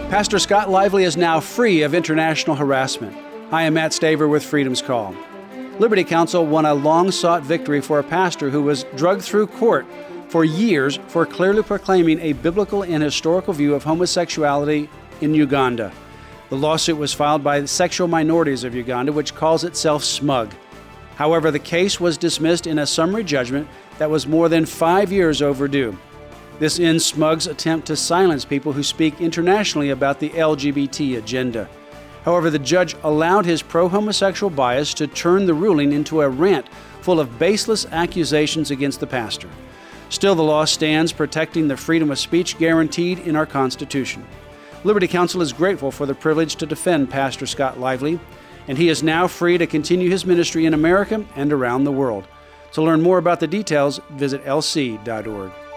Pastor Scott Lively is now free of international harassment. I am Matt Staver with Freedom's Call. Liberty Counsel won a long-sought victory for a pastor who was drugged through court for years for clearly proclaiming a biblical and historical view of homosexuality in Uganda. The lawsuit was filed by the Sexual Minorities of Uganda, which calls itself SMUG. However, the case was dismissed in a summary judgment that was more than 5 years overdue. This ends SMUG's attempt to silence people who speak internationally about the LGBT agenda. However, the judge allowed his pro-homosexual bias to turn the ruling into a rant full of baseless accusations against the pastor. Still, the law stands protecting the freedom of speech guaranteed in our Constitution. Liberty Counsel is grateful for the privilege to defend Pastor Scott Lively, and he is now free to continue his ministry in America and around the world. To learn more about the details, visit lc.org.